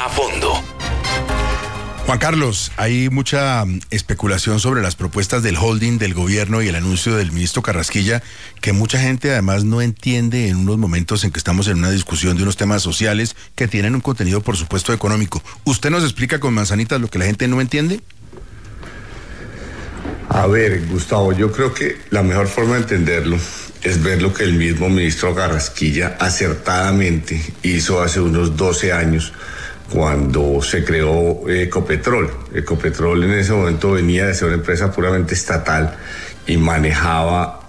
a fondo. Juan Carlos, hay mucha especulación sobre las propuestas del holding del gobierno y el anuncio del ministro Carrasquilla, que mucha gente además no entiende en unos momentos en que estamos en una discusión de unos temas sociales que tienen un contenido, por supuesto, económico. ¿Usted nos explica con manzanitas lo que la gente no entiende? A ver, Gustavo, yo creo que la mejor forma de entenderlo es ver lo que el mismo ministro Carrasquilla acertadamente hizo hace unos 12 años, cuando se creó Ecopetrol. Ecopetrol en ese momento venía de ser una empresa puramente estatal y manejaba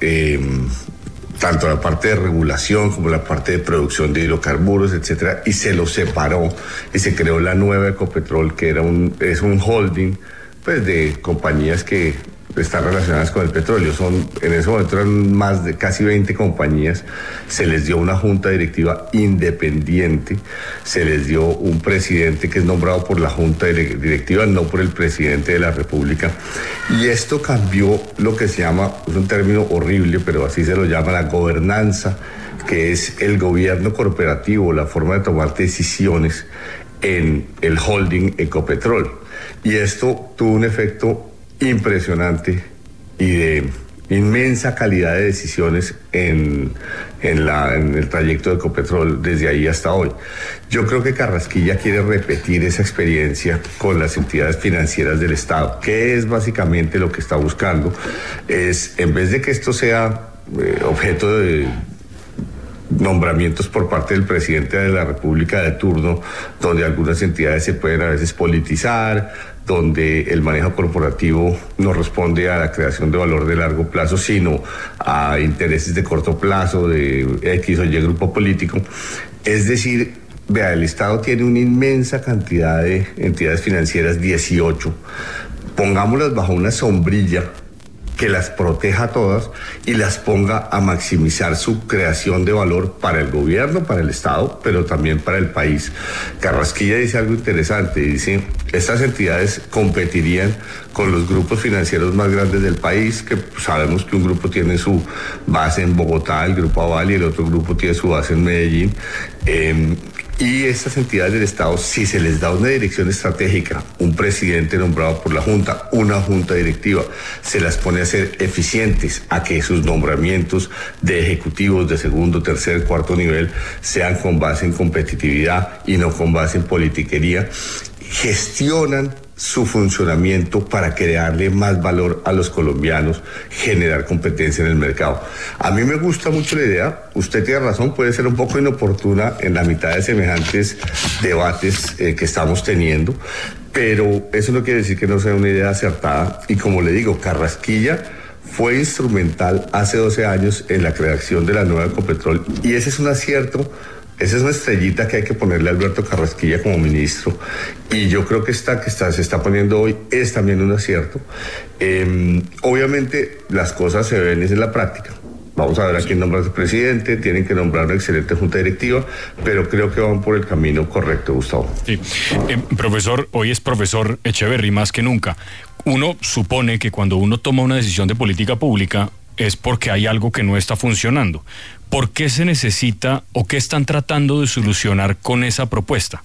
tanto la parte de regulación como la parte de producción de hidrocarburos, etcétera, y se lo separó y se creó la nueva Ecopetrol, que es un holding pues de compañías que están relacionadas con el petróleo. En ese momento eran más de casi 20 compañías. Se les dio una junta directiva independiente, se les dio un presidente que es nombrado por la junta directiva, no por el presidente de la República. Y esto cambió lo que se llama, es un término horrible, pero así se lo llama, la gobernanza, que es el gobierno corporativo, la forma de tomar decisiones en el holding Ecopetrol. Y esto tuvo un efecto impresionante y de inmensa calidad de decisiones en el trayecto de Ecopetrol desde ahí hasta hoy. Yo creo que Carrasquilla quiere repetir esa experiencia con las entidades financieras del Estado, que es básicamente lo que está buscando. Es, en vez de que esto sea objeto de nombramientos por parte del presidente de la República de turno, donde algunas entidades se pueden a veces politizar, donde el manejo corporativo no responde a la creación de valor de largo plazo, sino a intereses de corto plazo de X o Y grupo político. Es decir, vea, el Estado tiene una inmensa cantidad de entidades financieras, 18. Pongámoslas bajo una sombrilla que las proteja a todas y las ponga a maximizar su creación de valor para el gobierno, para el Estado, pero también para el país. Carrasquilla dice algo interesante, dice, estas entidades competirían con los grupos financieros más grandes del país, que sabemos que un grupo tiene su base en Bogotá, el Grupo Aval, y el otro grupo tiene su base en Medellín. Y estas entidades del Estado, si se les da una dirección estratégica, un presidente nombrado por la Junta, una junta directiva, se las pone a ser eficientes, a que sus nombramientos de ejecutivos de segundo, tercer, cuarto nivel sean con base en competitividad y no con base en politiquería, gestionan su funcionamiento para crearle más valor a los colombianos, generar competencia en el mercado. A mí me gusta mucho la idea, usted tiene razón, puede ser un poco inoportuna en la mitad de semejantes debates que estamos teniendo, pero eso no quiere decir que no sea una idea acertada, y como le digo, Carrasquilla fue instrumental hace 12 años en la creación de la nueva Ecopetrol, y ese es un acierto. Esa es una estrellita que hay que ponerle a Alberto Carrasquilla como ministro, y yo creo que esta que se está poniendo hoy es también un acierto. Obviamente las cosas se ven en la práctica. Vamos a ver a quién nombra su presidente, tienen que nombrar una excelente junta directiva, pero creo que van por el camino correcto, Gustavo. Sí. Profesor, hoy es profesor Echeverry más que nunca. Uno supone que cuando uno toma una decisión de política pública es porque hay algo que no está funcionando. ¿Por qué se necesita o qué están tratando de solucionar con esa propuesta?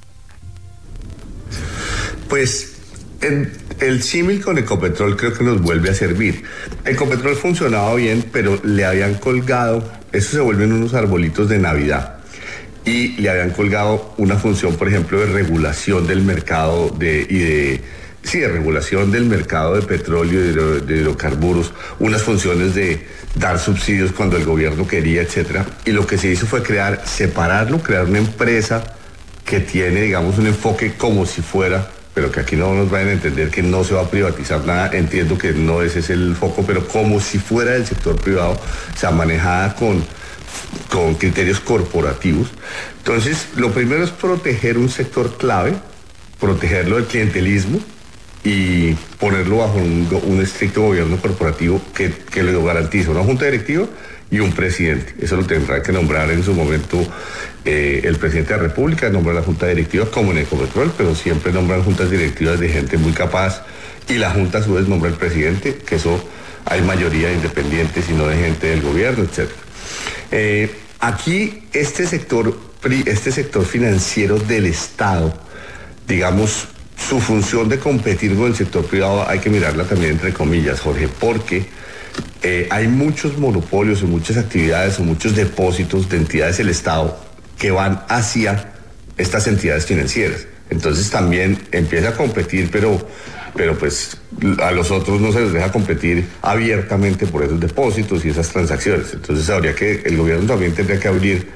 Pues el símil con Ecopetrol creo que nos vuelve a servir. Ecopetrol funcionaba bien, pero le habían colgado, eso se vuelven unos arbolitos de Navidad, y le habían colgado una función, por ejemplo, de regulación del mercado de regulación del mercado de petróleo y de hidrocarburos, unas funciones de dar subsidios cuando el gobierno quería, etcétera. Y lo que se hizo fue separarlo, crear una empresa que tiene, digamos, un enfoque como si fuera, pero que aquí no nos vayan a entender que no se va a privatizar nada, entiendo que no ese es el foco, pero como si fuera del sector privado, o sea, manejada con criterios corporativos. Entonces, lo primero es proteger un sector clave, protegerlo del clientelismo, y ponerlo bajo un estricto gobierno corporativo que lo garantiza una junta directiva y un presidente. Eso lo tendrá que nombrar en su momento el presidente de la República, nombra la junta directiva como en Ecopetrol, pero siempre nombran juntas directivas de gente muy capaz, y la junta a su vez nombra al presidente, que eso hay mayoría de independientes y no de gente del gobierno, etc. Aquí este sector financiero del Estado digamos, su función de competir con el sector privado hay que mirarla también entre comillas, Jorge, porque hay muchos monopolios o muchas actividades o muchos depósitos de entidades del Estado que van hacia estas entidades financieras. Entonces también empieza a competir, pero pues a los otros no se les deja competir abiertamente por esos depósitos y esas transacciones. Entonces habría que, el gobierno también tendría que abrir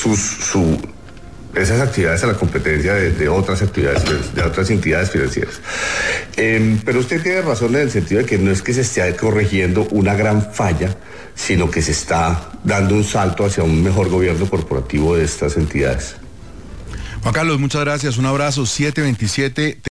esas actividades a la competencia de otras actividades, de otras entidades financieras. Pero usted tiene razón en el sentido de que no es que se esté corrigiendo una gran falla, sino que se está dando un salto hacia un mejor gobierno corporativo de estas entidades. Juan Carlos, muchas gracias, un abrazo, 7:27.